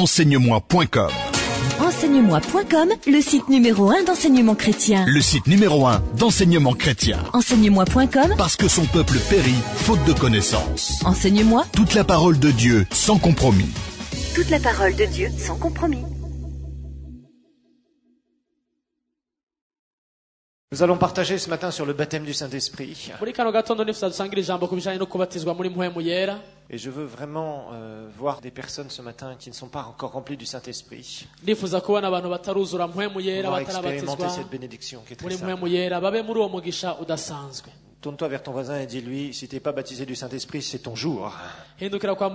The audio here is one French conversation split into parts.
enseigne-moi.com. Enseigne-moi.com, le site numéro 1 d'enseignement chrétien. Le site numéro 1 d'enseignement chrétien. Enseigne-moi.com, Parce que son peuple périt faute de connaissances. Enseigne-moi. Toute la parole de Dieu sans compromis. Toute la parole de Dieu sans compromis. Nous allons partager ce matin sur le baptême du Saint-Esprit. Et je veux vraiment voir des personnes ce matin qui ne sont pas encore remplies du Saint-Esprit. Pouvoir expérimenter cette bénédiction qui est très simple. Tourne-toi vers ton voisin et dis-lui, si tu n'es pas baptisé du Saint-Esprit, c'est ton jour. Si tu n'es pas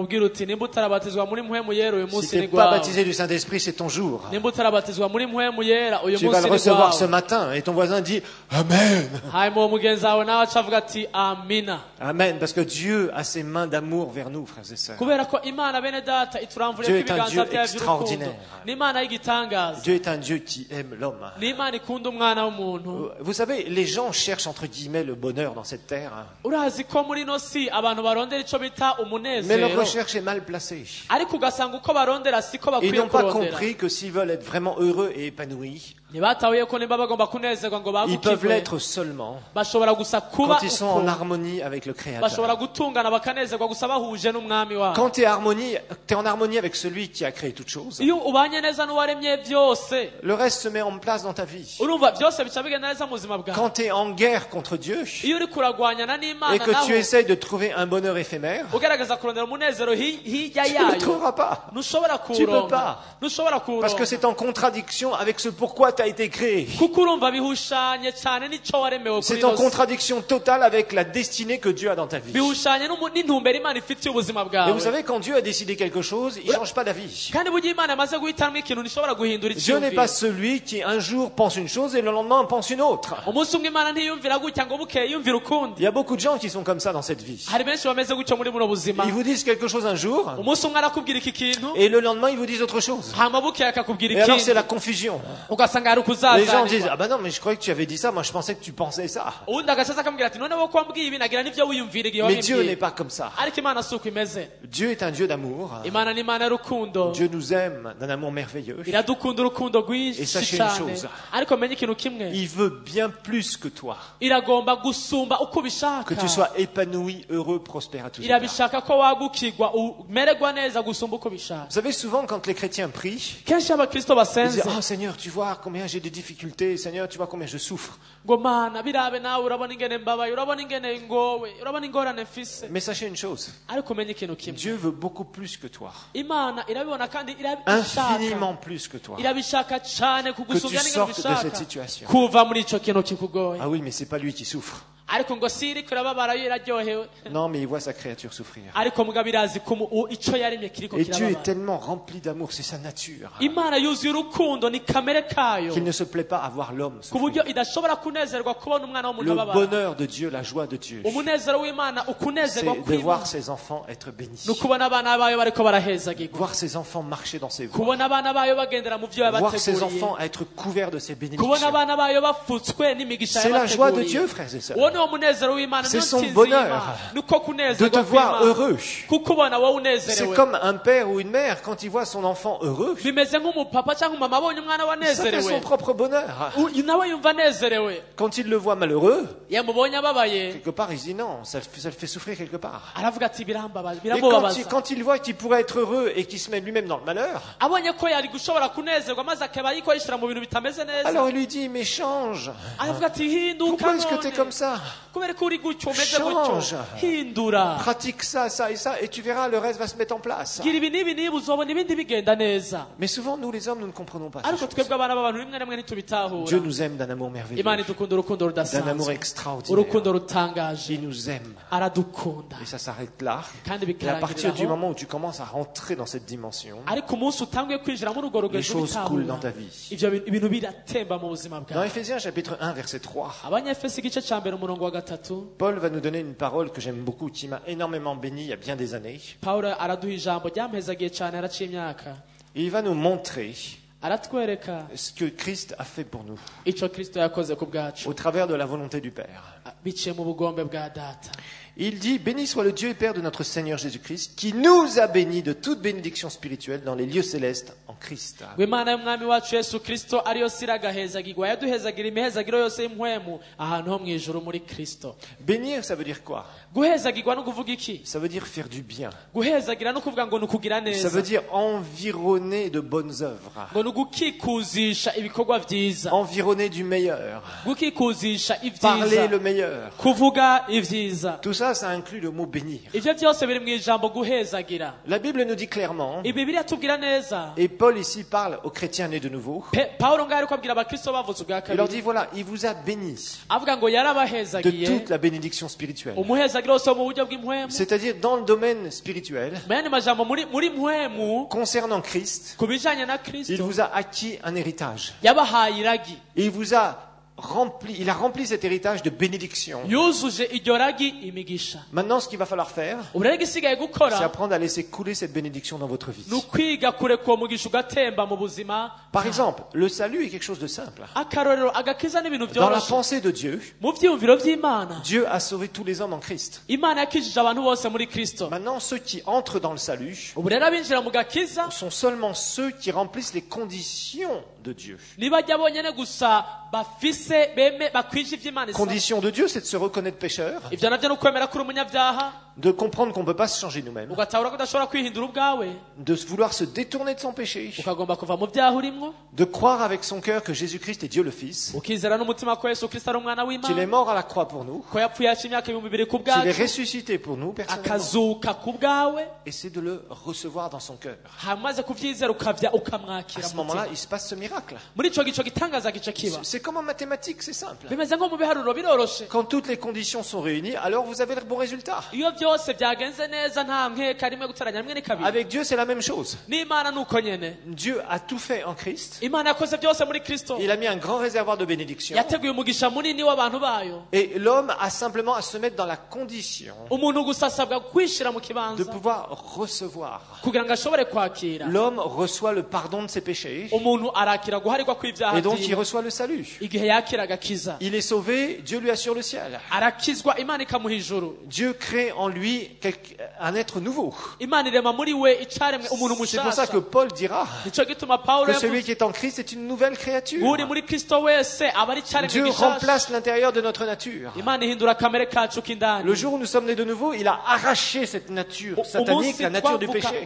baptisé du Saint-Esprit, c'est ton jour. Tu vas le recevoir ce matin et ton voisin dit Amen. Amen, parce que Dieu a ses mains d'amour vers nous, frères et sœurs. Dieu est un Dieu extraordinaire. Dieu est un Dieu qui aime l'homme. Vous savez, les gens cherchent entre guillemets le bonheur dans cette terre. Mais leur recherche est mal placée. Ils n'ont pas compris que s'ils veulent être vraiment heureux et épanouis, ils peuvent l'être seulement quand ils sont en harmonie avec le Créateur. Quand tu es en harmonie avec celui qui a créé toutes choses, le reste se met en place dans ta vie. Quand tu es en guerre contre Dieu et que tu essayes de trouver un bonheur éphémère, tu ne le trouveras pas. Tu ne peux pas. Parce que c'est en contradiction avec ce pourquoi tu as été créé. C'est en contradiction totale avec la destinée que Dieu a dans ta vie. Et vous savez, quand Dieu a décidé quelque chose, il ne change pas d'avis. Dieu n'est pas celui qui un jour pense une chose et le lendemain pense une autre. Il y a beaucoup de gens qui sont comme ça dans cette vie. Ils vous disent quelque chose un jour et le lendemain ils vous disent autre chose. Et alors c'est la confusion. Les gens disent ah ben non mais je croyais que tu avais dit ça, moi je pensais que tu pensais ça. Mais Dieu n'est pas comme ça. Dieu est un Dieu d'amour. Dieu nous aime d'un amour merveilleux. Et sachez une chose, il veut bien plus que toi. Que tu sois épanoui, heureux, prospère à tous égards. Vous savez, souvent quand les chrétiens prient, ils disent oh Seigneur, tu vois combien j'ai de difficultés, Seigneur, tu vois combien je souffre. Mais sachez une chose, Dieu veut beaucoup plus que toi, infiniment plus que toi, que tu sortes de cette situation. Ah oui, mais c'est pas lui qui souffre. Non, mais il voit sa créature souffrir. Et Dieu est tellement rempli d'amour, c'est sa nature, qu'il ne se plaît pas à voir l'homme souffrir. Le bonheur de Dieu, la joie de Dieu, c'est de voir ses enfants être bénis, voir ses enfants marcher dans ses voies, voir ses enfants être couverts de ses bénédictions. C'est la joie de Dieu, frères et sœurs. C'est son bonheur de te voir heureux. C'est comme un père ou une mère quand il voit son enfant heureux, ça fait son propre bonheur. Quand il le voit malheureux, quelque part il se dit non, ça le fait souffrir quelque part. Et quand il voit qu'il pourrait être heureux et qu'il se met lui-même dans le malheur, alors il lui dit mais change. Pourquoi est-ce que tu es comme ça? Change, pratique ça, ça et ça, et tu verras, le reste va se mettre en place. Mais souvent, nous les hommes, nous ne comprenons pas. Dieu nous aime d'un amour merveilleux, d'un amour extraordinaire. Il nous aime. Et ça s'arrête là. Et à partir du moment où tu commences à rentrer dans cette dimension, les choses coulent dans ta vie. Dans Ephésiens chapitre 1, verset 3, Paul va nous donner une parole que j'aime beaucoup, qui m'a énormément béni il y a bien des années. Et il va nous montrer ce que Christ a fait pour nous au travers de la volonté du Père. Il dit, béni soit le Dieu et Père de notre Seigneur Jésus-Christ, qui nous a bénis de toute bénédiction spirituelle dans les lieux célestes en Christ. Bénir, ça veut dire quoi? Ça veut dire faire du bien. Ça veut dire environner de bonnes œuvres. Environner du meilleur. Parler le meilleur. Tout ça, ça inclut le mot bénir. La Bible nous dit clairement, et Paul ici parle aux chrétiens nés de nouveau, il leur dit voilà, il vous a bénis de toute la bénédiction spirituelle. C'est-à-dire dans le domaine spirituel, concernant Christ, il vous a acquis un héritage. Et il vous a il a rempli cet héritage de bénédiction. Maintenant, ce qu'il va falloir faire, c'est apprendre à laisser couler cette bénédiction dans votre vie. Par exemple, le salut est quelque chose de simple. Dans la pensée de Dieu, Dieu a sauvé tous les hommes en Christ. Maintenant, ceux qui entrent dans le salut sont seulement ceux qui remplissent les conditions de Dieu. Condition de Dieu, c'est de se reconnaître pécheur, de comprendre qu'on ne peut pas se changer nous-mêmes, de vouloir se détourner de son péché, de croire avec son cœur que Jésus-Christ est Dieu le Fils, qu'il est mort à la croix pour nous, qu'il est ressuscité pour nous personnellement, et c'est de le recevoir dans son cœur. À ce moment-là, il se passe ce miracle. C'est comme en mathématiques, c'est simple. Quand toutes les conditions sont réunies, alors vous avez le bon résultat. Avec Dieu, c'est la même chose. Dieu a tout fait en Christ. Il a mis un grand réservoir de bénédiction. Et l'homme a simplement à se mettre dans la condition de pouvoir recevoir. L'homme reçoit le pardon de ses péchés. Et donc il reçoit le salut. Il est sauvé, Dieu lui assure le ciel. Dieu crée en lui un être nouveau. C'est pour ça que Paul dira que celui qui est en Christ est une nouvelle créature. Dieu remplace l'intérieur de notre nature. Le jour où nous sommes nés de nouveau, il a arraché cette nature satanique, la nature du péché.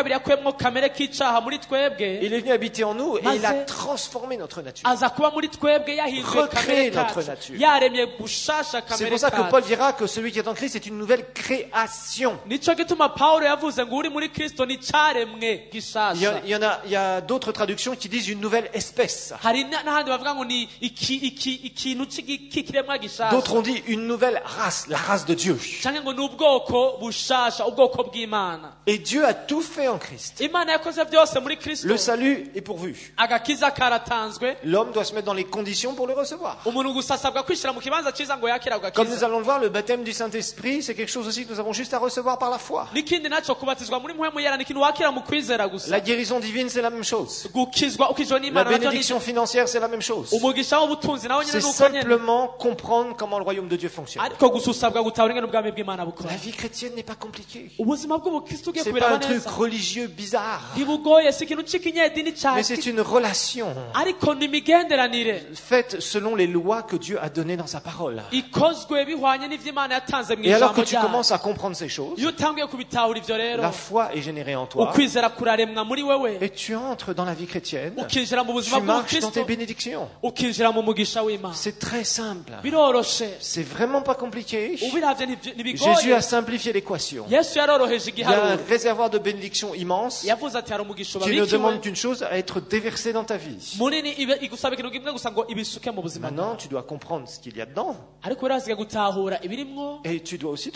Il est venu habiter en nous et il a transformé notre nature. Recréer notre nature. C'est pour ça que Paul dira que celui qui est en Christ est une nouvelle création. Il y a d'autres traductions qui disent une nouvelle espèce. D'autres ont dit une nouvelle race, la race de Dieu. Et Dieu a tout fait en Christ. Le salut est pourvu. L'homme doit se mettre dans les conditions pour le recevoir. Comme nous allons le voir, le baptême du Saint-Esprit, c'est quelque chose aussi que nous avons juste à recevoir par la foi. La guérison divine, c'est la même chose. La bénédiction financière, c'est la même chose. C'est simplement comprendre comment le royaume de Dieu fonctionne. La vie chrétienne n'est pas compliquée. C'est pas un truc religieux bizarre. Mais c'est une relation faite selon les lois que Dieu a données dans sa parole. Et alors que tu commences à comprendre ces choses, la foi est générée en toi et tu entres dans la vie chrétienne, tu marches dans tes bénédictions. C'est très simple. C'est vraiment pas compliqué. Jésus a simplifié l'équation. Il y a un réservoir de bénédictions immense qui ne demande qu'une chose, à être déversé dans ta vie. Maintenant, tu dois comprendre ce qu'il y a dedans. Et tu dois aussi te mettre en position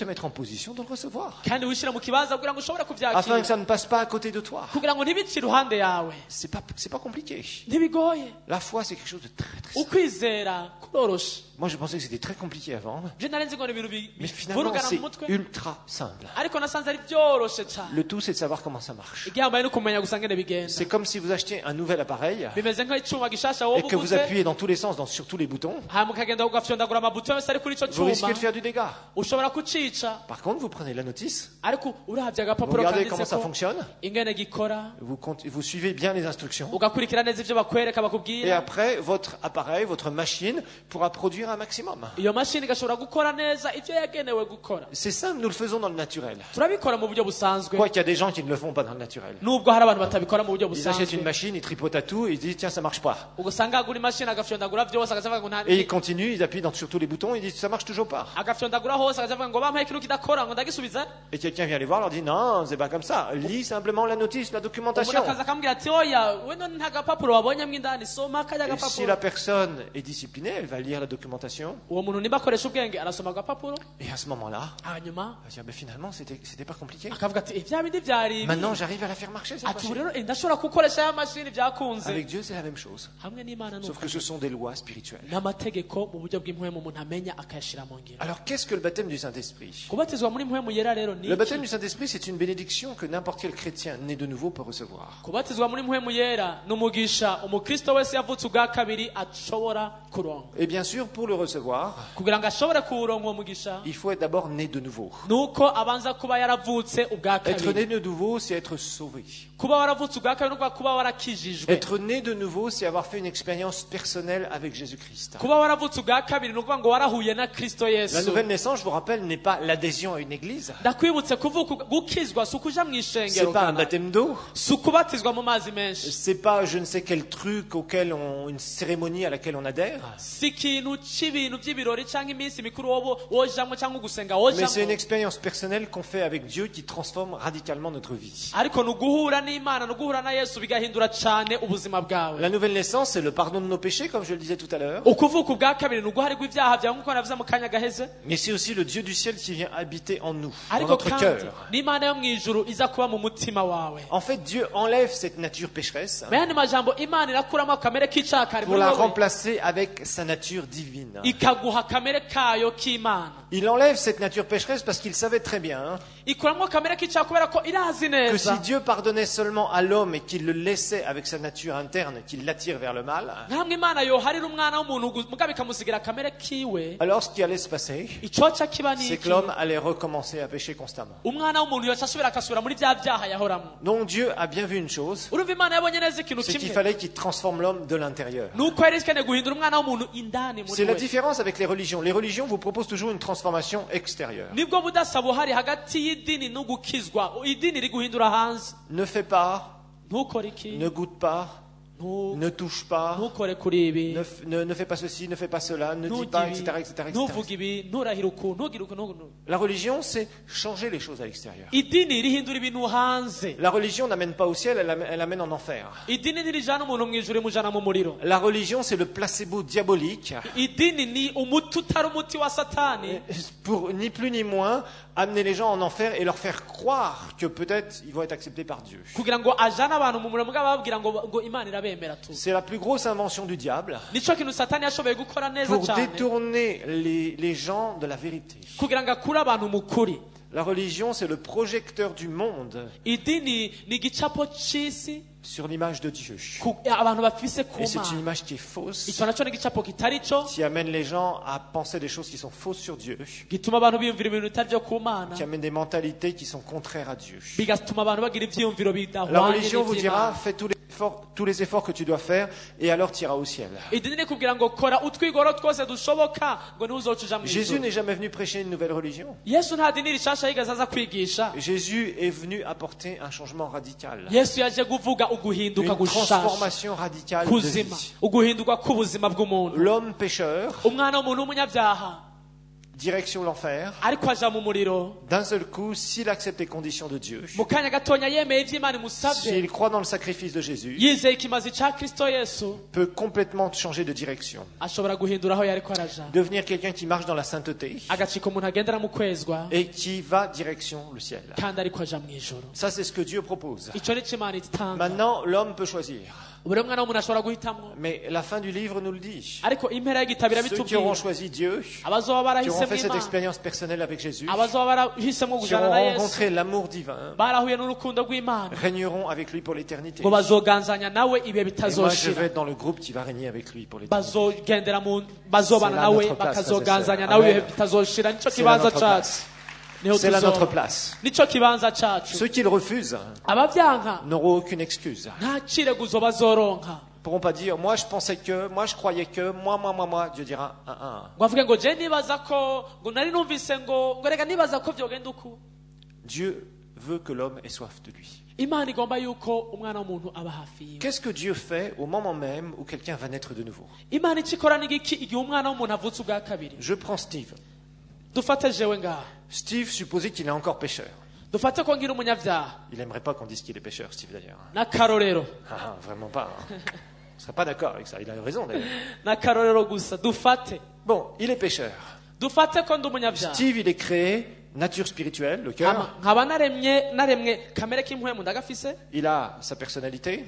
position de le recevoir. kandi wishyira mu kibanza kugira ngo ushobore Afin kubyakira que ça ne passe pas à côté de toi. kugira ngo ntibice iruhande yawe C'est pas compliqué. ntibigoye La foi, c'est quelque chose de très très simple. ukwizera kuroroshe Moi, je pensais que c'était très compliqué avant. je nari nzi ngo ni ibintu Mais finalement, bivurugana mu c'est mutwe ultra simple. ariko nasanze ari byoroshe cyane Le tout, c'est de savoir comment ça marche. igihambaye no kumenya gusa ngene bigenda C'est comme si vous achetiez un nouvel appareil bimeze nk'icyuma gishasha wowe et que vous uguze appuyez dans tous les sens sur tous les boutons. hanyuma ukagenda ugafyondagura amabuto yose ari kuri icyo Vous risquez cyuma de faire du dégât. ushobora kucica Par contre, vous prenez la notice, ariko uravye vous agapapuro regardez comment kanditse ça ko fonctionne, ingene gikora vous suivez bien les instructions. ugakurikira neza ivyo bakwereka Et bakubwira après, votre appareil, votre machine pourra produire un maximum. iyo mashini igashobora gukora neza ivyo yagenewe gukora C'est simple, nous le faisons dans le naturel. turabikora mu buryo busanzwe Quoi qu'il y a des gens qui ne le font pas dans le naturel. nubwo hari abantu batabikora mu buryo Ils achètent busanzwe une machine, ils tripotent à tout et ils disent tiens, ça marche pas. ugasanga agura imashini agafyondagura vyose akazavuga ngo nta Et ils continuent, ils appuient sur tous les boutons, ils disent ça marche toujours pas. agafyondagura hose akazavuga ngo bampaye ikintu kidakora ngo ndagisubiza Et quelqu'un vient les voir, leur dit non, c'est pas comme ça. Lis simplement la notice, la umuntu documentation. akaza akambwira ati oya we none nta gapapuro wabonyemo indani soma kajya Et si agapapuro la personne est disciplinée, elle va lire la documentation. uwo muntu niba akoresha ubwenge arasoma agapapuro Et à ce moment-là, hanyuma elle va dire mais finalement, c'était pas compliqué. akavuga ati vya bindi vyari ibi Maintenant, j'arrive à la faire marcher, cette ati ubu machine. rero ndashobora gukoresha ya mashini vyakunze Avec Dieu, c'est la même chose. hamwe n'imana Sauf que ce sont des lois spirituelles. n'amategeko mu buryo bw'impwemu umuntu amenya akayashira mu ngiro Alors, qu'est-ce que le baptême du Saint-Esprit? kubatizwa muri mpwemu yera rero ni Le baptême du Saint-Esprit, c'est une bénédiction que n'importe quel chrétien né de nouveau peut recevoir. kubatizwa muri mpwemu yera ni umugisha umukristo wese yavutse ubwa kabiri ashobora kuronka Et bien sûr, pour le recevoir, kugira ngo ashobore kuwuronka uwo mugisha il faut être d'abord né de nouveau. nuko abanza kuba yaravutse ubwa Être né kabiri de nouveau, c'est être sauvé. kuba waravutse ubwa kabiri nukuvuga kuba warakijijwe Être né de nouveau, c'est avoir fait une expérience personnelle avec Jésus-Christ. kuba waravutse ubwa kabiri ni ukuvuga ngo warahuye na kristo La yesu nouvelle naissance, je vous rappelle, n'est pas l'adhésion à une église. ndakwibutse kuvuka gukizwa si ukuja mu C'est ishengero pas un kana. baptême d'eau. si ukubatizwa mu mazi menshi C'est pas je ne sais quel truc une cérémonie à laquelle on adhère. si ikintu c'ibintu vy'ibirori canke iminsi mikuru wojamwo canke ugusenga Mais c'est une wojamwo expérience personnelle qu'on fait avec Dieu qui transforme radicalement notre vie. ariko ni uguhura n'imana ni uguhura na yesu bigahindura cane ubuzima bwawe La nouvelle naissance, c'est le pardon de nos péchés, comme je le disais tout à l'heure. ukuvuka ubwa kabiri ni uguharirwa ibyaha byawe nk'uko navuze mu kanya gaheze Mais c'est aussi le Dieu du ciel qui vient habiter en nous, dans ariko notre kandi cœur. n'imana yo mw'ijuru iza kuba mu mutima wawe En fait, Dieu enlève cette nature pécheresse mu yandi majambo imana irakuramo akamere k'icyaha kari pour muri la wowe remplacer avec sa nature divine. ikaguha akamere kayo k'imana Il enlève cette nature pécheresse parce qu'il savait très bien ikuramo akamere k'icyaha kubera ko irazi que si neza Dieu pardonnait seulement à l'homme et qu'il le laissait avec sa nature interne, qu'il l'attire vers le mal, ntabwo imana yoharira umwana w'umuntu mugabo ikamusigira akamere kiwe alors ce qui allait se passer, icoca kiba c'est niki que l'homme allait recommencer à pécher constamment. umwana w'umuntu yoca asubira agasubira muri bya byaha yahoramo Donc Dieu a bien vu une chose, urumva imana yabonye neza ikintu c'est qu'il kimwe fallait qu'il transforme l'homme de l'intérieur. nuko yari ikeneye guhindura umwana w'umuntu indani muri C'est la we différence avec les religions. Les religions vous proposent toujours une transformation extérieure. nibwo budasa buhari hagati y'idini n'ugukizwa idini riguhindura hanze Ne fais pas, ntukore iki ne goûte pas, ne touche pas, ntukore kuri ibi ne fais pas ceci, ne fais pas cela, ne dis pas, etc., etc., etc. ntuvuge ibi nturahire uku ntugire uku La religion, c'est changer les choses à l'extérieur. idini rihindura ibintu hanze La religion n'amène pas au ciel, elle amène en enfer. idini ntirijana umuntu mu ijuru imujana mu muriro La religion, c'est le placebo diabolique idini ni umuti utari umuti wa satani pour ni plus ni moins amener les gens en enfer et leur faire croire que peut-être ils vont être acceptés par Dieu. kugira ngo ajane abantu mu muriro mugabo bababwira ngo imana irabemera tu C'est la plus grosse invention du diable nico kintu satani yashoboye gukora neza pour cyane détourner les gens de la vérité. kugira ngo akure abantu mu kuri La religion, c'est le projecteur du monde idini ni igicapo c'isi sur l'image de Dieu. abantu bafise ku Et c'est une mana image qui est fausse, icyo nacyo ni igicapo kitari cyo qui amène les gens à penser des choses qui sont fausses sur Dieu, gituma abantu biyumvira ibintu bitari byo ku mana qui amène des mentalités qui sont contraires à Dieu. bigatuma abantu bagira ivyiyumviro La bidahwanye religion vous dira, n'ivy'Imana. fais tous les efforts que tu dois faire et alors tu iras au ciel. idini ni kugira ngo kora utwigoro twose dushoboka ngo niwe uzoca uja mu Jésus ijuru n'est jamais venu prêcher une nouvelle religion. yesu nta dini rishasha yigeze aza kwigisha Jésus est venu apporter un changement radical, yesu yaje kuvuga uguhinduka une gushasha transformation radicale de kuzima vie. uguhinduka k'ubuzima bw'umuntu L'homme pécheur umwana w'umuntu w'umunyabyaha direction l'enfer. D'un seul coup, s'il accepte les conditions de Dieu, s'il croit dans le sacrifice de Jésus, peut complètement changer de direction. Devenir quelqu'un qui marche dans la sainteté et qui va direction le ciel. Ça, c'est ce que Dieu propose. Maintenant, l'homme peut choisir. Mais la fin du livre nous le dit. Ceux qui auront choisi Dieu, qui auront fait cette expérience personnelle avec Jésus, qui auront rencontré l'amour divin, régneront avec lui pour l'éternité. Et moi, je vais être dans le groupe qui va régner avec lui pour l'éternité. C'est là notre place. Ceux qui le refusent n'auront aucune excuse. Ils ne pourront pas dire, moi je pensais que, moi je croyais que, moi. Dieu dira, Dieu veut que l'homme ait soif de lui. Qu'est-ce que Dieu fait au moment même où quelqu'un va naître de nouveau? Je prends Steve. Steve, supposez qu'il est encore pécheur. Il n'aimerait pas qu'on dise qu'il est pécheur, Steve, d'ailleurs. Vraiment pas. On ne serait pas d'accord avec ça. Il a raison, d'ailleurs. Bon, il est pécheur. Steve, il est créé, nature spirituelle, le cœur. Il a sa personnalité,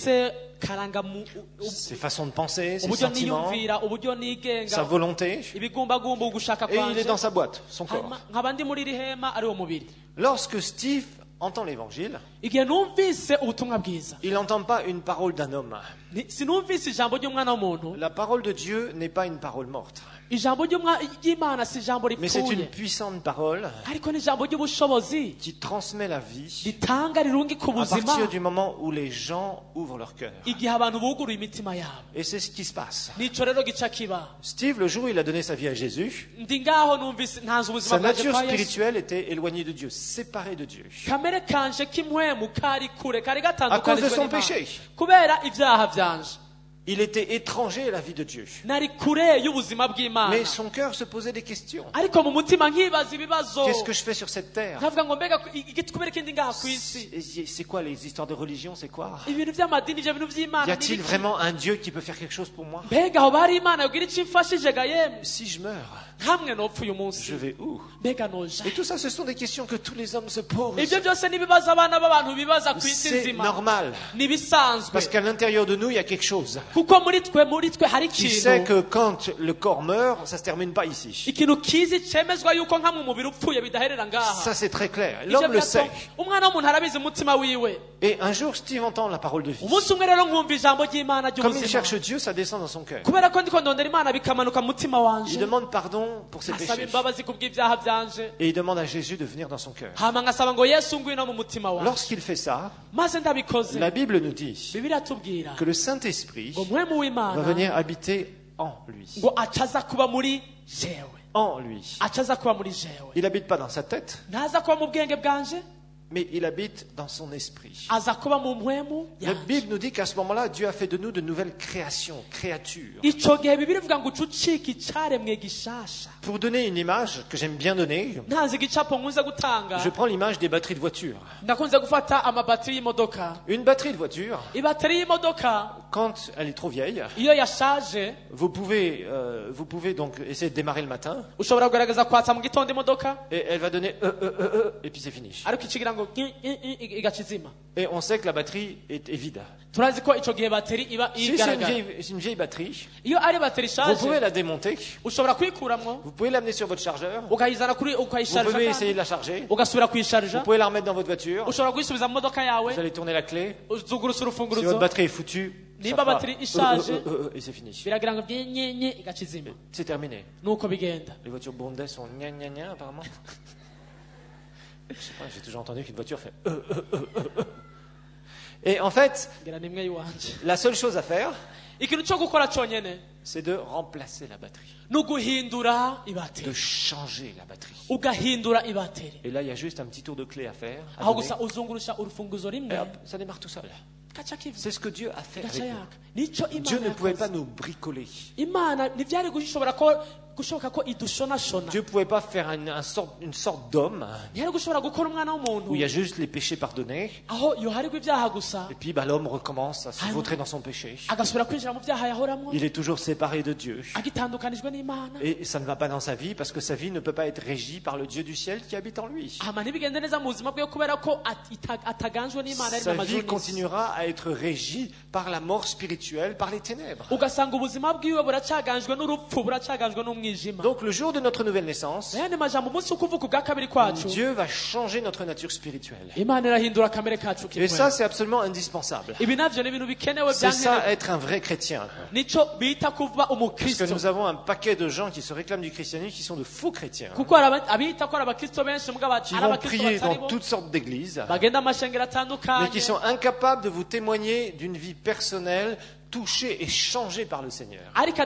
ses façons de penser, ses sentiments, sa volonté. Et il est dans sa boîte, son corps. Lorsque Steve entend l'évangile, il n'entend pas une parole d'un homme. La parole de Dieu n'est pas une parole morte. Mais c'est une puissante parole qui transmet la vie à partir du moment où les gens ouvrent leur cœur. Et c'est ce qui se passe. Steve, le jour où il a donné sa vie à Jésus, sa nature spirituelle était éloignée de Dieu, séparée de Dieu. À cause de son péché. Il était étranger à la vie de Dieu. Mais son cœur se posait des questions. Qu'est-ce que je fais sur cette terre? C'est quoi les histoires de religion? C'est quoi? Y a-t-il vraiment un Dieu qui peut faire quelque chose pour moi? Si je meurs, je vais où? Et tout ça, ce sont des questions que tous les hommes se posent. C'est normal. Parce qu'à l'intérieur de nous, il y a quelque chose qui sait que quand le corps meurt, ça ne se termine pas ici. Ça, c'est très clair. L'homme le sait. Et un jour, Steve entend la parole de vie. Comme il cherche Dieu, ça descend dans son cœur. Il demande pardon pour ses péchés. Et il demande à Jésus de venir dans son cœur. Lorsqu'il fait ça, la Bible nous dit que le Saint-Esprit va venir habiter en lui. En lui. Il n'habite pas dans sa tête, mais il habite dans son esprit. La Bible nous dit qu'à ce moment-là, Dieu a fait de nous de nouvelles créatures. Pour donner une image que j'aime bien donner, je prends l'image des batteries de voiture. Une batterie de voiture, quand elle est trop vieille, vous pouvez donc essayer de démarrer le matin, et elle va donner et puis c'est fini. Et on sait que la batterie est vide. Si c'est une vieille batterie, vous pouvez la démonter, vous pouvez l'amener sur votre chargeur, vous pouvez essayer de la charger, vous pouvez la remettre dans votre voiture, vous allez tourner la clé, si votre batterie est foutue, ça fera, et c'est fini. C'est terminé. Les voitures Bondais sont gna gna gna apparemment. Je sais pas, j'ai toujours entendu qu'une voiture fait Et en fait, la seule chose à faire, c'est de remplacer la batterie. De changer la batterie. Et là, il y a juste un petit tour de clé à faire. À donner, et hop, ça démarre tout seul. C'est ce que Dieu a fait avec nous. Dieu ne pouvait pas nous bricoler. Dieu ne pouvait pas faire une sorte d'homme où il y a juste les péchés pardonnés. Et puis l'homme recommence à se vautrer dans son péché. Il est toujours séparé de Dieu. Et ça ne va pas dans sa vie parce que sa vie ne peut pas être régie par le Dieu du ciel qui habite en lui. Sa vie continuera à être régie par la mort spirituelle, par les ténèbres. Donc le jour de notre nouvelle naissance, Dieu va changer notre nature spirituelle. Et ça, c'est absolument indispensable. C'est ça, être un vrai chrétien. Parce que nous avons un paquet de gens qui se réclament du christianisme qui sont de faux chrétiens. Qui vont prier dans toutes sortes d'églises, mais qui sont incapables de vous témoigner d'une vie personnelle touché et changé par le Seigneur.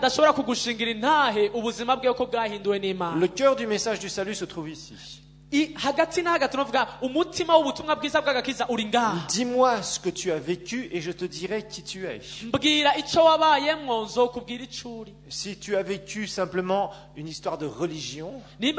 Le cœur du message du salut se trouve ici. Dis-moi ce que tu as vécu et je te dirai qui tu es. Si tu as vécu simplement une histoire de religion,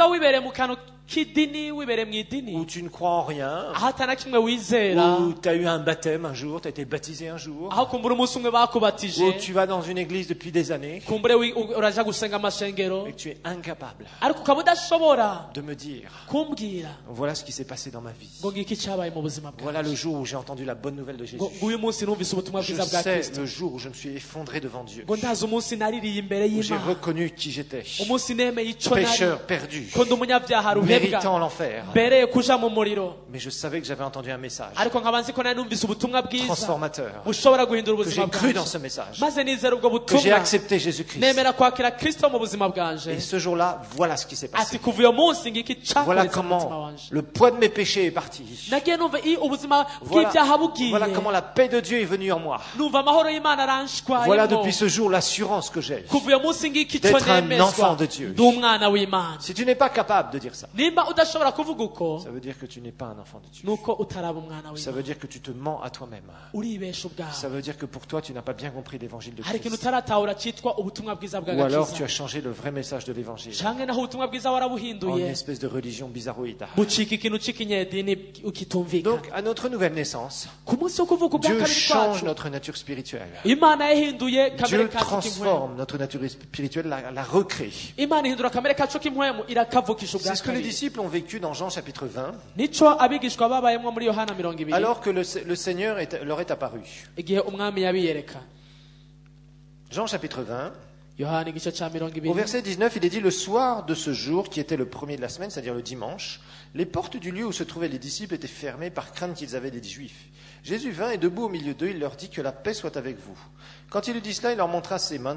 où tu ne crois en rien, où tu as eu un baptême un jour, tu as été baptisé un jour, où tu vas dans une église depuis des années, et que tu es incapable de me dire voilà ce qui s'est passé dans ma vie. Voilà le jour où j'ai entendu la bonne nouvelle de Jésus. Je sais le jour où je me suis effondré devant Dieu, où j'ai reconnu qui j'étais, pécheur perdu, méritant l'enfer. Mais je savais que j'avais entendu un message transformateur, que j'ai cru dans ce message, que j'ai accepté Jésus-Christ. Et ce jour-là, voilà ce qui s'est passé. Voilà comment le poids de mes péchés est parti. Voilà comment la paix de Dieu est venue en moi. Voilà depuis ce jour l'assurance que j'ai d'être un enfant de Dieu. Si tu n'es pas capable de dire ça, ça veut dire que tu n'es pas un enfant de Dieu. Ça veut dire que tu te mens à toi-même. Ça veut dire que pour toi tu n'as pas bien compris l'évangile de Christ. Ou alors tu as changé le vrai message de l'évangile en une espèce de religion bizarroïde. Donc à notre nouvelle naissance, Dieu change notre nature spirituelle. Dieu transforme notre nature spirituelle, la recrée. C'est ce que les disciples ont vécu dans Jean chapitre 20, alors que le Seigneur leur est apparu. Jean chapitre 20, au verset 19, il est dit: le soir de ce jour, qui était le premier de la semaine, c'est-à-dire le dimanche, les portes du lieu où se trouvaient les disciples étaient fermées par crainte qu'ils avaient des Juifs. Jésus vint et debout au milieu d'eux, il leur dit: que la paix soit avec vous. Quand il eut dit cela, il leur montra ses mains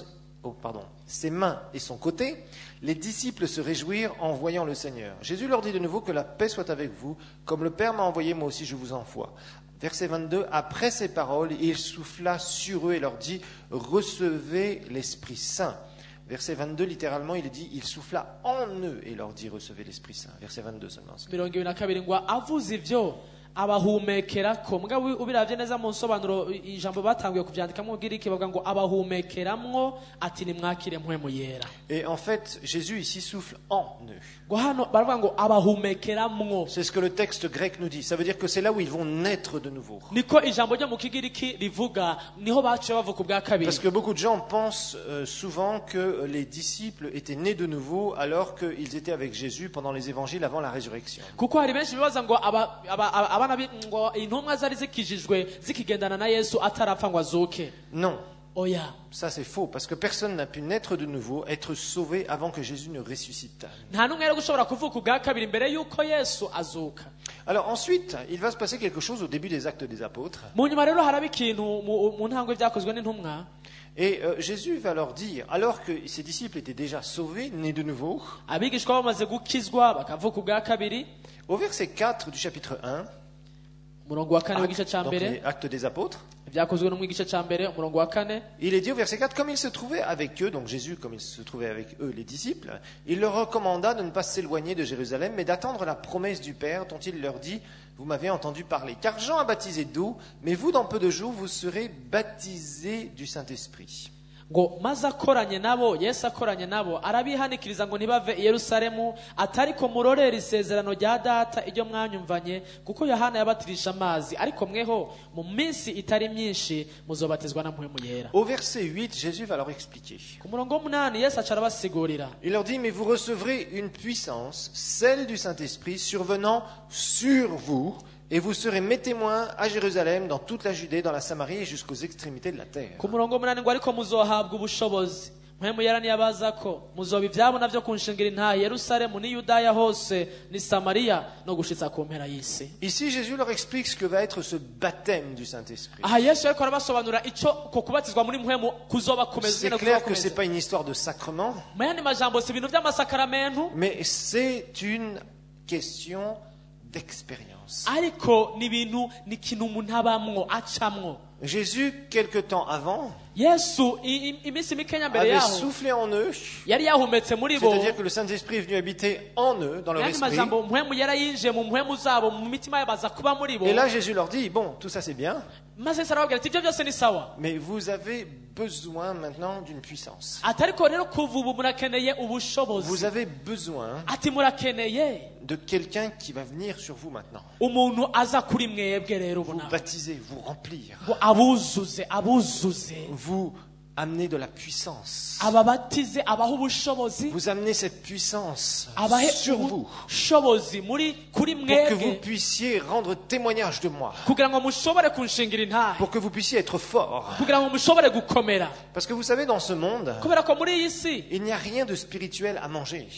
et son côté. Les disciples se réjouirent en voyant le Seigneur. Jésus leur dit de nouveau: que la paix soit avec vous. Comme le Père m'a envoyé, moi aussi je vous envoie. Verset 22, après ces paroles, il souffla sur eux et leur dit: recevez l'Esprit Saint. Verset 22, littéralement, il est dit: il souffla en eux et leur dit: recevez l'Esprit Saint. Verset 22 seulement. abahumekerako mugabo ubiravye neza mu nsobanuro ijambo batanguye kuvyandikamo Mugiriki bavuga ngo abahumekeramwo ati nimwakire mpwemu yera. Et en fait Jésus ici souffle en eux. Hano baravuga ngo abahumekeramwo. C'est ce que le texte grec nous dit. Ça veut dire que c'est là où ils vont naître de nouveau. Niko ijambo ryo mu Kigiriki rivuga niho baciye bavuka ubwa kabiri. Parce que beaucoup de gens pensent souvent que les disciples étaient nés de nouveau alors qu'ils étaient avec Jésus pendant les évangiles avant la résurrection. Kuko hari benshi bibaza ngo abana ngo intumwa zari zikijijwe zikigendana na Yesu atarapfa ngo azuke. Non. Oya. Ça c'est faux parce que personne n'a pu naître de nouveau, être sauvé avant que Jésus ne ressuscite. Nta numwe gushobora kuvuka ubwa kabiri imbere yuko Yesu azuka. Alors ensuite, il va se passer quelque chose au début des actes des apôtres. Mu nyuma rero haraba ikintu mu ntango byakozwe n'intumwa. Et Jésus va leur dire, alors que ses disciples étaient déjà sauvés, nés de nouveau, abigishwa bamaze gukizwa bakavuka ubwa kabiri, au verset 4 du chapitre 1, murongo wa 4 w'igice ca mbere, actes des apôtres, byakozwe no mu gice ca mbere murongo wa 4, il est dit au verset 4, comme il se trouvait avec eux, donc Jésus comme il se trouvait avec eux les disciples, il leur recommanda de ne pas s'éloigner de Jérusalem mais d'attendre la promesse du Père dont il leur dit: vous m'avez entendu parler, car Jean a baptisé d'eau, mais vous dans peu de jours vous serez baptisés du Saint-Esprit. ngo maze akoranye nabo Yesu akoranye nabo arabihanikiriza ngo ntibave i Yerusalemu atariko murorera isezerano rya data iryo mwanyumvanye kuko Yohana yabatirisha amazi ariko mweho mu minsi itari myinshi muzobatizwa na mpwemu yera. Au verset 8, Jésus va leur expliquer. Ku murongo w'umunani Yesu aca arabasigurira. Il leur dit, mais vous recevrez une puissance, celle du Saint-Esprit, survenant sur vous, et vous serez mes témoins à Jérusalem, dans toute la Judée, dans la Samarie et jusqu'aux extrémités de la terre. Ku murongo w'umunani ngo ariko muzohabwa ubushobozi mpwemu yera niyabaza ko muzoba ivyabo navyo kunshingira intahe Yerusalemu ni Yudaya hose ni Samariya no gushitsa ku mpera y'isi. Ici Jésus leur explique ce que va être ce baptême du Saint-Esprit. Aha Yesu ariko arabasobanura ico ko kubatizwa muri mpwemu kuzoba kumeze. C'est clair que c'est pas une histoire de sacrement. Mayani majambo si ibintu vy'amasakaramentu. Mais c'est une question d'expérience. Ariko ni ibintu ni ikintu umuntu abamwo acamwo. Jésus, quelque temps avant, avait soufflé en eux, c'est-à-dire que le Saint-Esprit est venu habiter en eux, dans leur esprit. Et là, Jésus leur dit, bon, tout ça c'est bien, mais vous avez besoin maintenant d'une puissance. Vous avez besoin de quelqu'un qui va venir sur vous maintenant. Vous baptiser, vous remplir. Vous amenez de la puissance. Vous amenez cette puissance sur vous pour que vous puissiez rendre témoignage de moi, pour que vous puissiez être fort. Parce que vous savez, dans ce monde, il n'y a rien de spirituel à manger.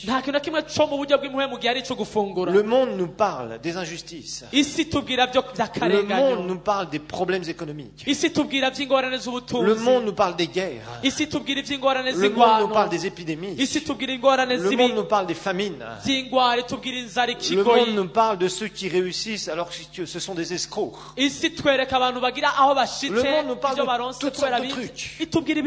Le monde nous parle des injustices. Le monde nous parle des problèmes économiques. Le monde nous parle des guerres. Le monde nous parle des épidémies. Le monde nous parle des famines. Le monde nous parle de ceux qui réussissent alors que ce sont des escrocs. Le monde nous parle de toutes sortes de trucs.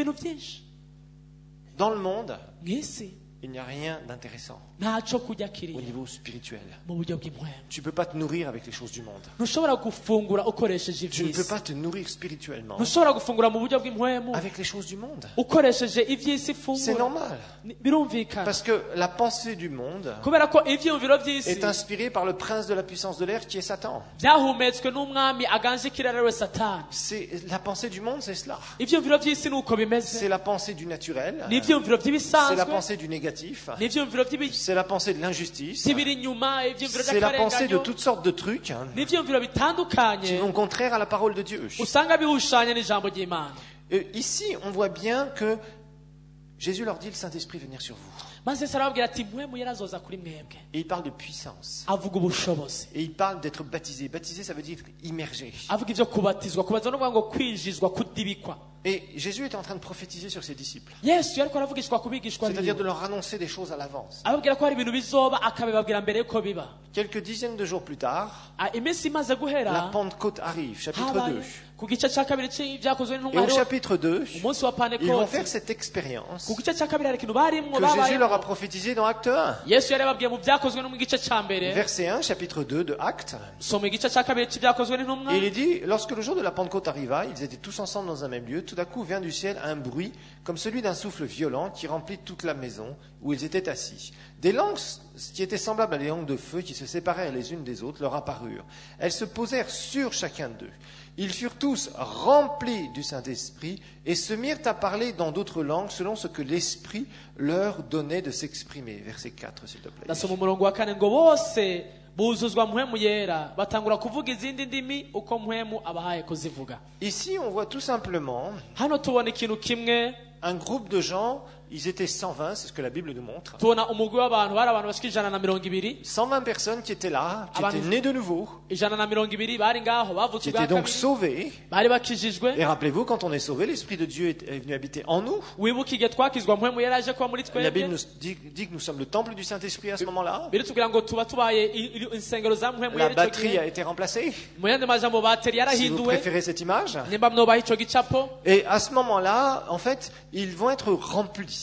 Dans le monde, il n'y a rien d'intéressant au niveau spirituel. Tu ne peux pas te nourrir avec les choses du monde. Tu ne peux pas te nourrir spirituellement avec les choses du monde. C'est normal. Parce que la pensée du monde est inspirée par le prince de la puissance de l'air qui est Satan. La pensée du monde, c'est cela. C'est la pensée du naturel. C'est la pensée du négatif. C'est la pensée de l'injustice. C'est la pensée de toutes sortes de trucs qui vont contraire à la parole de Dieu. Ici, on voit bien que Jésus leur dit, le Saint-Esprit va venir sur vous. Et il parle de puissance. Et il parle d'être baptisé. Baptisé, ça veut dire immergé. Et Jésus était en train de prophétiser sur ses disciples. C'est-à-dire de leur annoncer des choses à l'avance. Quelques dizaines de jours plus tard, la Pentecôte arrive, chapitre 2. Et au chapitre 2, ils vont faire cette expérience que Jésus leur a prophétisé dans Acte 1. Verset 1, chapitre 2 de Acte. Et il est dit, lorsque le jour de la Pentecôte arriva, ils étaient tous ensemble dans un même lieu. Tout à coup vient du ciel un bruit comme celui d'un souffle violent qui remplit toute la maison où ils étaient assis. Des langues qui étaient semblables à des langues de feu qui se séparèrent les unes des autres leur apparurent. Elles se posèrent sur chacun d'eux. Ils furent tous remplis du Saint-Esprit et se mirent à parler dans d'autres langues selon ce que l'Esprit leur donnait de s'exprimer. Verset 4, s'il te plaît. Ici, on voit tout simplement un groupe de gens. Ils étaient 120, c'est ce que la Bible nous montre. 120 personnes qui étaient là, qui étaient nées de nouveau, qui étaient donc sauvés. Et rappelez-vous, quand on est sauvé, l'Esprit de Dieu est venu habiter en nous. La Bible nous dit que nous sommes le temple du Saint-Esprit à ce moment-là. La batterie a été remplacée. Si vous préférez cette image. Et à ce moment-là, en fait, ils vont être remplis.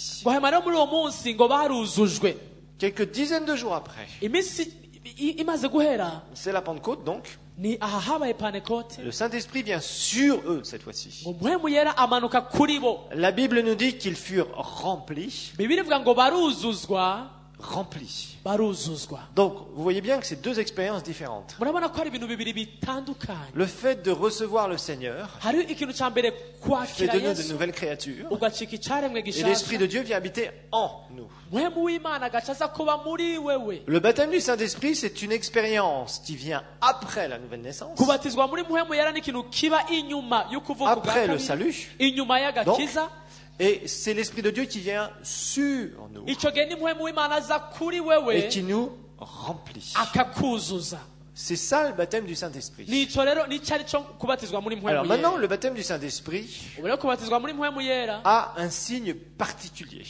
Quelques dizaines de jours après, c'est la Pentecôte donc. Le Saint-Esprit vient sur eux cette fois-ci. La Bible nous dit qu'ils furent remplis. Remplis. Donc, vous voyez bien que c'est deux expériences différentes. Le fait de recevoir le Seigneur fait de nous de nouvelles créatures. Et l'Esprit de Dieu vient habiter en nous. Le baptême du Saint-Esprit, c'est une expérience qui vient après la nouvelle naissance. Après le salut. Donc, et c'est l'Esprit de Dieu qui vient sur nous et qui nous remplit. C'est ça le baptême du Saint-Esprit. Alors maintenant, le baptême du Saint-Esprit a un signe particulier.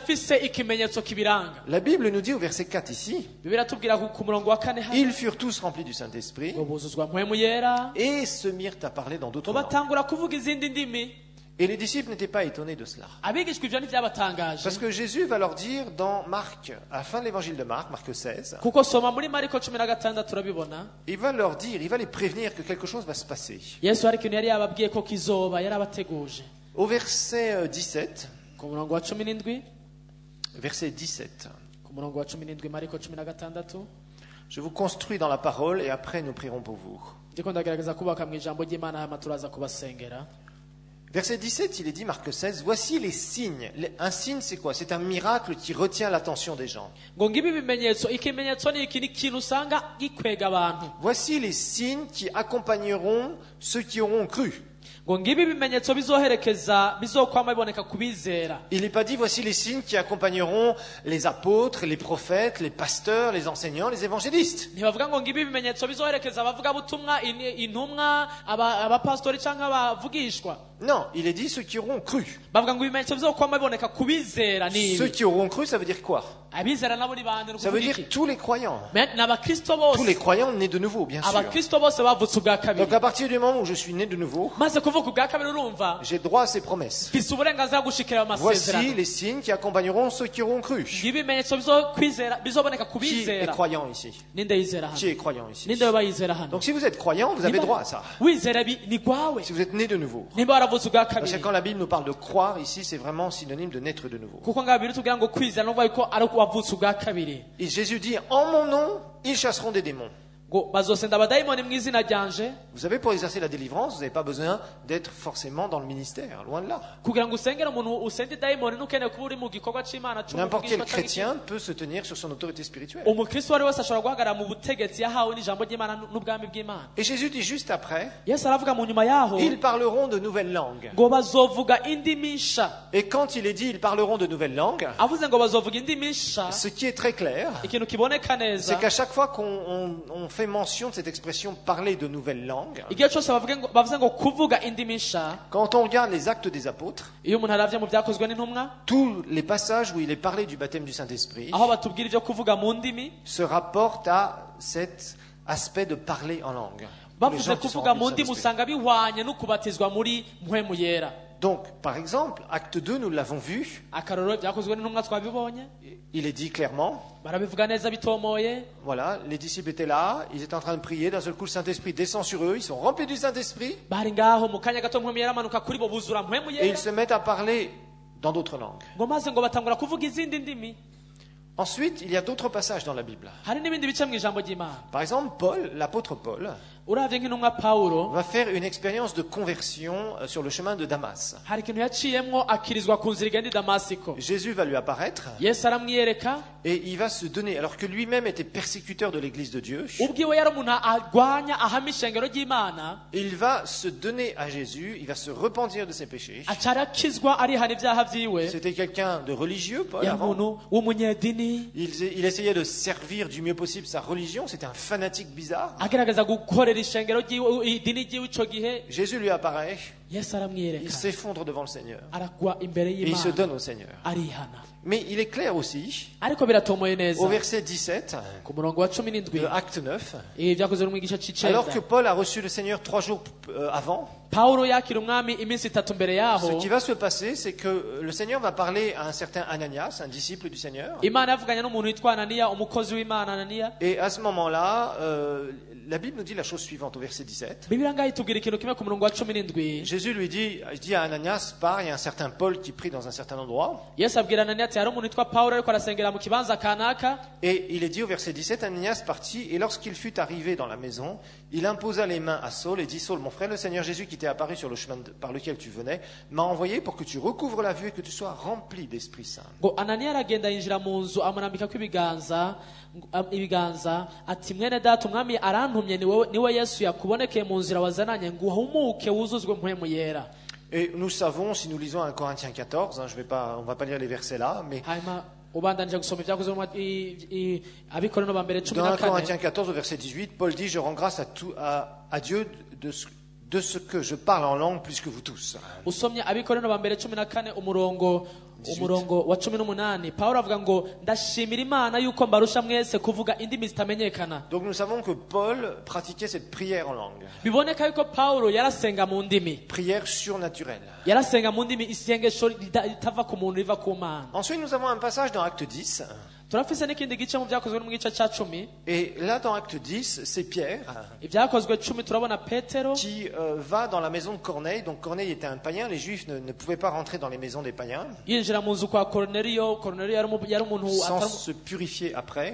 La Bible nous dit au verset 4 ici, ils furent tous remplis du Saint-Esprit et se mirent à parler dans d'autres langues. Et les disciples n'étaient pas étonnés de cela. Parce que Jésus va leur dire dans Marc, à la fin de l'évangile de Marc, Marc 16, il va leur dire, il va les prévenir que quelque chose va se passer. Au verset 17, je vous construis dans la parole et après nous prierons pour vous. Verset 17, il est dit, Marc 16, voici les signes. Un signe, c'est quoi? C'est un miracle qui retient l'attention des gens. Voici les signes qui accompagneront ceux qui auront cru. Il n'est pas dit voici les signes qui accompagneront les apôtres, les prophètes, les pasteurs, les enseignants, les évangélistes. Non, il est dit ceux qui auront cru. Ceux qui auront cru, ça veut dire quoi? Ça veut dire tous les croyants. Tous les croyants nés de nouveau, bien sûr. Donc à partir du moment où je suis né de nouveau, j'ai droit à ces promesses. Voici les signes qui accompagneront ceux qui auront cru. Qui est croyant ici? Qui est croyant ici? Donc si vous êtes croyant, vous avez droit à ça. Si vous êtes né de nouveau. Parce que quand la Bible nous parle de croire ici, c'est vraiment synonyme de naître de nouveau. Et Jésus dit, en mon nom, ils chasseront des démons. Vous savez, pour exercer la délivrance, vous n'avez pas besoin d'être forcément dans le ministère, loin de là. N'importe quel chrétien peut se tenir sur son autorité spirituelle. Et Jésus dit juste après, ils parleront de nouvelles langues. Et quand il est dit ils parleront de nouvelles langues, ce qui est très clair, c'est qu'à chaque fois qu'on fait mention de cette expression parler de nouvelles langues, quand on regarde les actes des apôtres, tous les passages où il est parlé du baptême du Saint-Esprit se rapportent à cet aspect de parler en langue. Donc, par exemple, acte 2, nous l'avons vu. Il est dit clairement. Voilà, les disciples étaient là, ils étaient en train de prier, d'un seul coup le Saint-Esprit descend sur eux, ils sont remplis du Saint-Esprit. Et ils se mettent à parler dans d'autres langues. Ensuite, il y a d'autres passages dans la Bible. Par exemple, Paul, l'apôtre Paul, va faire une expérience de conversion sur le chemin de Damas. Jésus va lui apparaître et il va se donner, alors que lui-même était persécuteur de l'Église de Dieu, il va se donner à Jésus, il va se repentir de ses péchés. C'était quelqu'un de religieux, Paul, avant. Il essayait de servir du mieux possible sa religion, c'était un fanatique bizarre. Jésus lui apparaît, il s'effondre devant le Seigneur et il se donne au Seigneur. Mais il est clair aussi, au verset 17 de Acte 9, alors que Paul a reçu le Seigneur 3 jours avant, ce qui va se passer, c'est que le Seigneur va parler à un certain Ananias, un disciple du Seigneur. Et à ce moment-là, la Bible nous dit la chose suivante au verset 17. Jésus lui dit à Ananias, pars, il y a un certain Paul qui prie dans un certain endroit. Et il est dit au verset 17, Ananias partit, et lorsqu'il fut arrivé dans la maison, il imposa les mains à Saul et dit, Saul, mon frère, le Seigneur Jésus qui t'est apparu sur le chemin par lequel tu venais, m'a envoyé pour que tu recouvres la vue et que tu sois rempli d'Esprit Saint. ibiganza ati mwene data umwami arantumye niwe Yesu yakubonekeye mu nzira wazananye ngo uhumuke wuzuzwe mpwemu yera. Et nous savons, si nous lisons 1 Corinthiens 14, on va pas lire les versets là, mais dans 1 Corinthiens 14 au verset 18, Paul dit, je rends grâce à Dieu de ce que je parle en langue plus que vous tous. Usomye Abikorino ba mbere 14 umurongo wa 18 Paulo avuga ngo ndashimira Imana yuko mbarusha mwese kuvuga indimi zitamenyekana. Donc nous savons que Paul pratiquait cette prière en langue. Biboneka yuko Paulo yarasenga mu ndimi. Prière surnaturelle. Yarasenga mu ndimi isengesho litava ku muntu riva ku Mana. Ensuite nous avons un passage dans Acte 10. Et là dans Acte 10, c'est Pierre qui va dans la maison de Corneille. Donc Corneille était un païen, les Juifs ne pouvaient pas rentrer dans les maisons des païens sans se purifier après.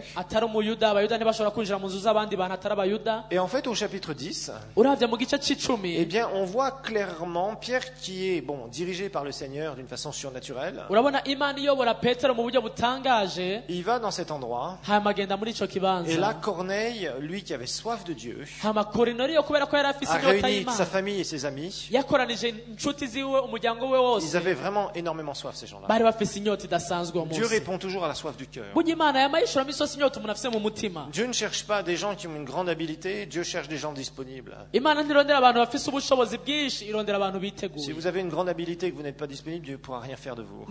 Et en fait au chapitre 10, eh bien, on voit clairement Pierre qui est dirigé par le Seigneur d'une façon surnaturelle. Il va dans cet endroit. Et là, Corneille, lui qui avait soif de Dieu, a réuni sa famille et ses amis. Ils avaient vraiment énormément soif, ces gens-là. Dieu répond toujours à la soif du cœur. Dieu ne cherche pas des gens qui ont une grande habileté, Dieu cherche des gens disponibles. Si vous avez une grande habileté et que vous n'êtes pas disponible, Dieu ne pourra rien faire de vous.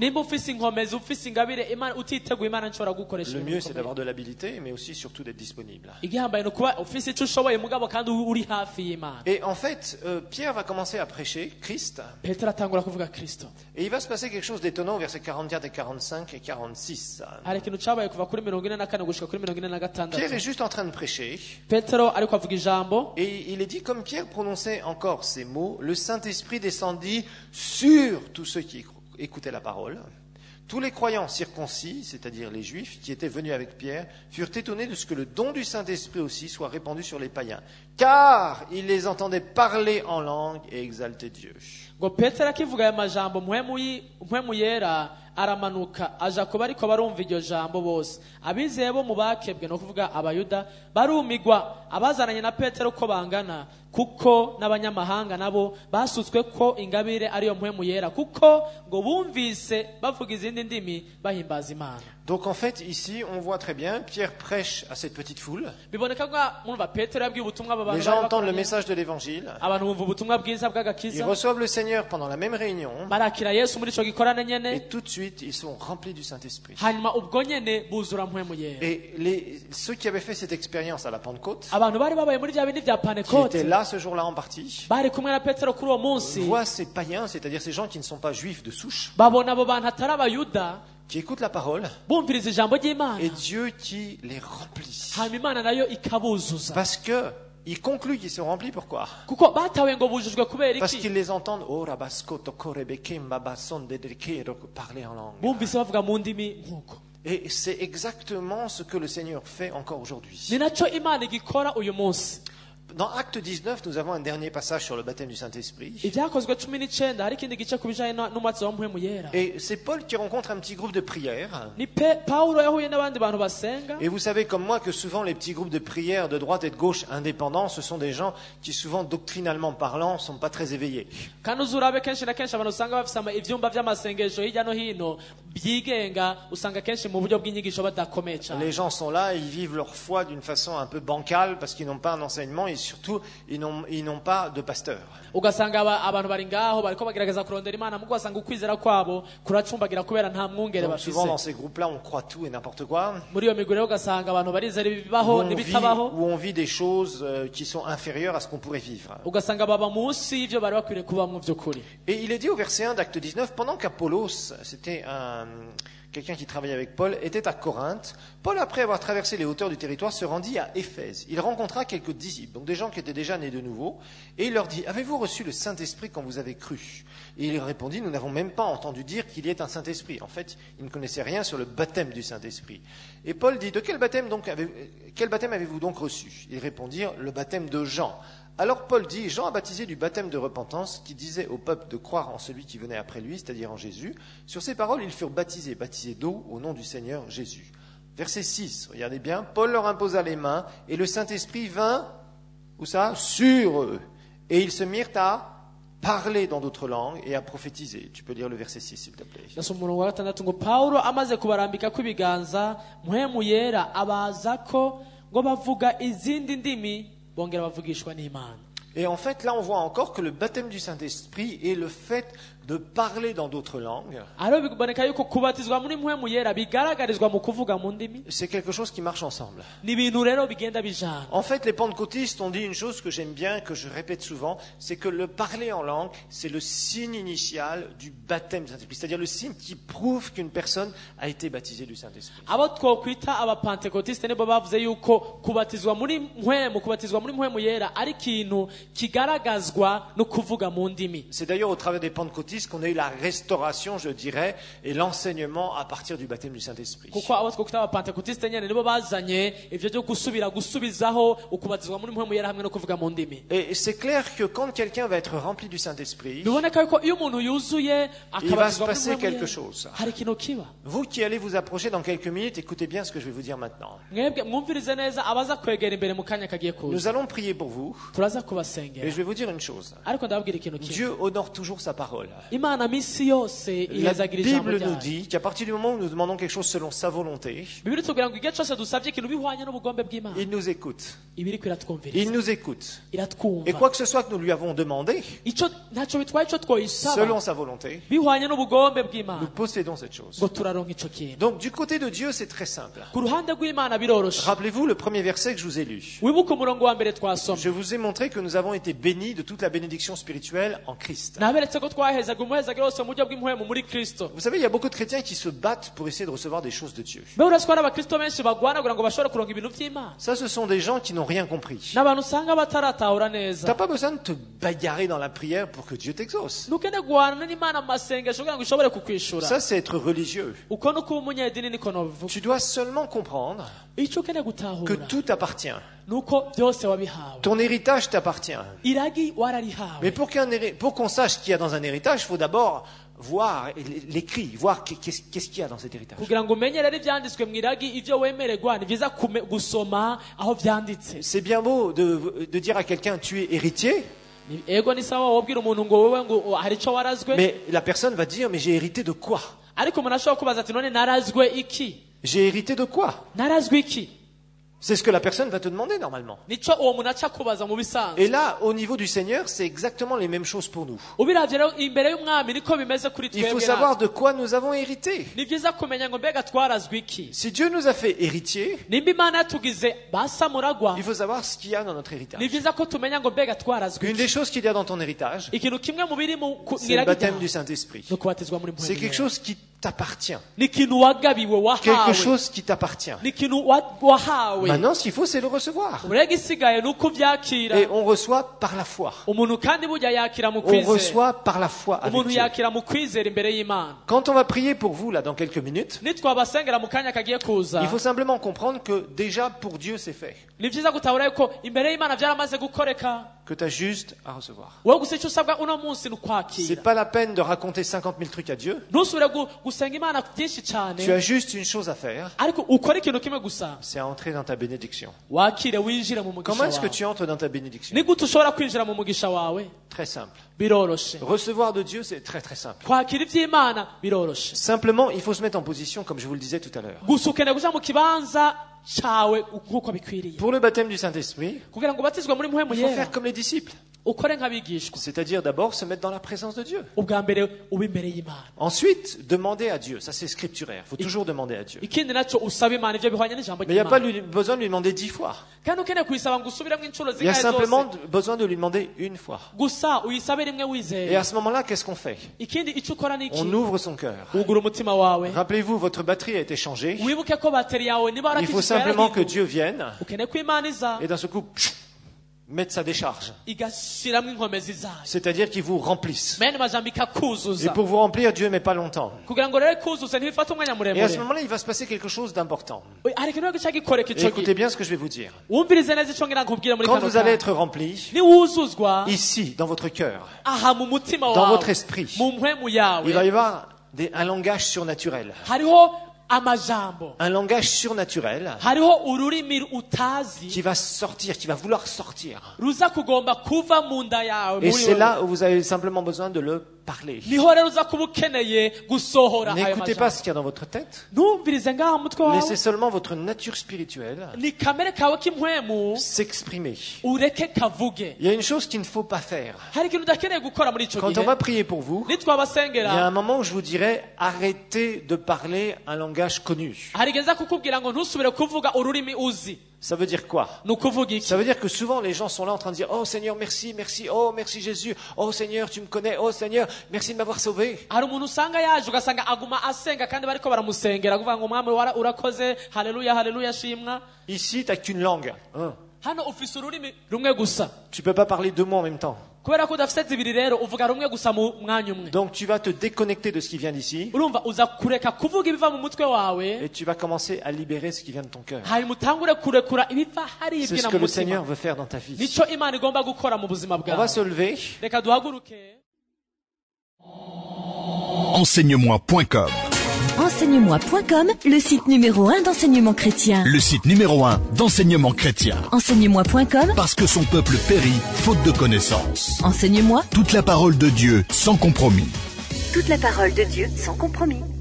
Le mieux, c'est d'avoir de l'habilité, mais aussi surtout d'être disponible. Et en fait, Pierre va commencer à prêcher Christ. Et il va se passer quelque chose d'étonnant au verset 44 et 45 et 46. Pierre est juste en train de prêcher. Et il est dit, comme Pierre prononçait encore ces mots, le Saint-Esprit descendit sur tous ceux qui écoutaient la parole. Tous les croyants circoncis, c'est-à-dire les Juifs, qui étaient venus avec Pierre, furent étonnés de ce que le don du Saint-Esprit aussi soit répandu sur les païens, car ils les entendaient parler en langue et exalter Dieu. aramanuka aja kuba ariko barumva iryo jambo bose abizeye bo mu bakebwe no kuvuga abayuda barumigwa abazananye na Petero ko bangana kuko n'abanyamahanga nabo basutswe ko ingabire ariyo mpwemu yera kuko ngo bumvise bavuga izindi ndimi bahimbaza Imana. Donc en fait ici on voit très bien Pierre prêche à cette petite foule. Les gens entendent le message de l'évangile. Ils reçoivent le Seigneur pendant la même réunion. Et tout de suite ils sont remplis du Saint-Esprit. Et ceux qui avaient fait cette expérience à la Pentecôte, qui étaient là ce jour-là en partie, voient ces païens, c'est-à-dire ces gens qui ne sont pas juifs de souche, qui écoutent la parole, et Dieu qui les remplit. Parce que il conclut qu'ils sont remplis, pourquoi? Parce qu'ils les entendent parler en langue. Et c'est exactement ce que le Seigneur fait encore aujourd'hui. Dans Acte 19, nous avons un dernier passage sur le baptême du Saint-Esprit. Et c'est Paul qui rencontre un petit groupe de prière. Et vous savez comme moi que souvent les petits groupes de prière de droite et de gauche indépendants, ce sont des gens qui souvent doctrinalement parlant ne sont pas très éveillés. Les gens sont là, ils vivent leur foi d'une façon un peu bancale parce qu'ils n'ont pas un enseignement et surtout ils n'ont pas de pasteur. Donc souvent dans ces groupes-là on croit tout et n'importe quoi. Où on vit des choses qui sont inférieures à ce qu'on pourrait vivre. Et il est dit au verset 1 d'Acte 19, pendant qu'Apollos, c'était quelqu'un qui travaillait avec Paul, était à Corinthe. Paul, après avoir traversé les hauteurs du territoire, se rendit à Éphèse. Il rencontra quelques disciples, donc des gens qui étaient déjà nés de nouveau, et il leur dit, « Avez-vous reçu le Saint-Esprit quand vous avez cru ?» Et il répondit, « Nous n'avons même pas entendu dire qu'il y ait un Saint-Esprit. » En fait, il ne connaissait rien sur le baptême du Saint-Esprit. Et Paul dit, « De quel baptême avez-vous donc reçu ?» Ils répondirent, « Le baptême de Jean. » Alors Paul dit, Jean a baptisé du baptême de repentance qui disait au peuple de croire en celui qui venait après lui, c'est-à-dire en Jésus. Sur ces paroles, ils furent baptisés d'eau au nom du Seigneur Jésus. Verset 6, regardez bien, Paul leur imposa les mains et le Saint-Esprit vint, où ça ? Sur eux. Et ils se mirent à parler dans d'autres langues et à prophétiser. Tu peux lire le verset 6, s'il te plaît. Paulo amaze kubarambikako ibiganza mpwemu yera abazako ngo bavuga izindi ndimi bongera bavugishwa n'Imana. Et en fait, là, on voit encore que le baptême du Saint-Esprit est le fait de parler dans d'autres langues. C'est quelque chose qui marche ensemble. En fait, les pentecôtistes ont dit une chose que j'aime bien, que je répète souvent, c'est que le parler en langue, c'est le signe initial du baptême du Saint-Esprit. C'est-à-dire le signe qui prouve qu'une personne a été baptisée du Saint-Esprit. C'est d'ailleurs au travers des pentecôtistes qu'on a eu la restauration, je dirais, et l'enseignement à partir du baptême du Saint-Esprit. Et c'est clair que quand quelqu'un va être rempli du Saint-Esprit, il va se passer quelque chose. Vous qui allez vous approcher dans quelques minutes, écoutez bien ce que je vais vous dire maintenant. Nous allons prier pour vous. Et je vais vous dire une chose. Dieu honore toujours sa parole. La Bible nous dit qu'à partir du moment où nous demandons quelque chose selon sa volonté, il nous écoute. Il nous écoute. Et quoi que ce soit que nous lui avons demandé, selon sa volonté, nous possédons cette chose. Donc du côté de Dieu, c'est très simple. Rappelez-vous le premier verset que je vous ai lu. Je vous ai montré que nous avons été bénis de toute la bénédiction spirituelle en Christ. Vous savez, il y a beaucoup de chrétiens qui se battent pour essayer de recevoir des choses de Dieu. Ça, ce sont des gens qui n'ont rien compris. Tu n'as pas besoin de te bagarrer dans la prière pour que Dieu t'exauce. Ça, c'est être religieux. Tu dois seulement comprendre que tout appartient. Ton héritage t'appartient. Mais pour qu'on sache ce qu'il y a dans un héritage, il faut d'abord voir l'écrit, voir qu'est-ce qu'il y a dans cet héritage. C'est bien beau de dire à quelqu'un tu es héritier. Mais la personne va dire mais j'ai hérité de quoi? J'ai hérité de quoi? C'est ce que la personne va te demander normalement. Et là, au niveau du Seigneur, c'est exactement les mêmes choses pour nous. Il faut savoir de quoi nous avons hérité. Si Dieu nous a fait héritiers, il faut savoir ce qu'il y a dans notre héritage. Une des choses qu'il y a dans ton héritage, c'est le baptême du Saint-Esprit. C'est quelque chose qui t'appartient. Quelque chose qui t'appartient. Maintenant, ce qu'il faut, c'est le recevoir. Et on reçoit par la foi. On reçoit par la foi avec Dieu. Quand on va prier pour vous, là, dans quelques minutes, il faut simplement comprendre que déjà, pour Dieu, c'est fait. Que tu as juste à recevoir. C'est pas la peine de raconter 50 000 trucs à Dieu. Tu as juste une chose à faire. C'est entrer dans ta bénédiction. Comment est-ce que tu entres dans ta bénédiction? Très simple. Recevoir de Dieu, c'est très très simple. Simplement, il faut se mettre en position, comme je vous le disais tout à l'heure. Pour le baptême du Saint-Esprit, il faut faire comme les disciples. C'est-à-dire d'abord se mettre dans la présence de Dieu. Ensuite, demander à Dieu. Ça, c'est scripturaire. Il faut toujours demander à Dieu. Mais il n'y a pas besoin de lui demander 10 fois. Il y a simplement besoin de lui demander une fois. Et à ce moment-là, qu'est-ce qu'on fait? On ouvre son cœur. Rappelez-vous, votre batterie a été changée. Il faut simplement que Dieu vienne et d'un seul coup, mettre sa décharge. C'est-à-dire qu'il vous remplisse. Et pour vous remplir, Dieu ne met pas longtemps. Et à ce moment-là, il va se passer quelque chose d'important. Et écoutez bien ce que je vais vous dire. Quand vous allez être rempli, ici, dans votre cœur, dans votre esprit, il va y avoir un langage surnaturel. Un langage surnaturel qui va sortir, qui va vouloir sortir. Et c'est là où vous avez simplement besoin de le parler. N'écoutez pas ce qu'il y a dans votre tête. Laissez seulement votre nature spirituelle s'exprimer. Il y a une chose qu'il ne faut pas faire. Quand on va prier pour vous, il y a un moment où je vous dirais arrêtez de parler un langage connu. Ça veut dire quoi? Ça veut dire que souvent les gens sont là en train de dire oh Seigneur merci, merci, oh merci Jésus, oh Seigneur tu me connais, oh Seigneur merci de m'avoir sauvé. Ici t'as qu'une langue. Tu peux pas parler 2 mots en même temps. Donc tu vas te déconnecter de ce qui vient d'ici. Et tu vas commencer à libérer ce qui vient de ton cœur. C'est ce que le Seigneur veut faire dans ta vie. On va se lever. Enseigne-moi.com. Enseigne-moi.com, le site numéro 1 d'enseignement chrétien. Le site numéro 1 d'enseignement chrétien. Enseigne-moi.com. Parce que son peuple périt, faute de connaissance. Enseigne-moi. Toute la parole de Dieu, sans compromis. Toute la parole de Dieu, sans compromis.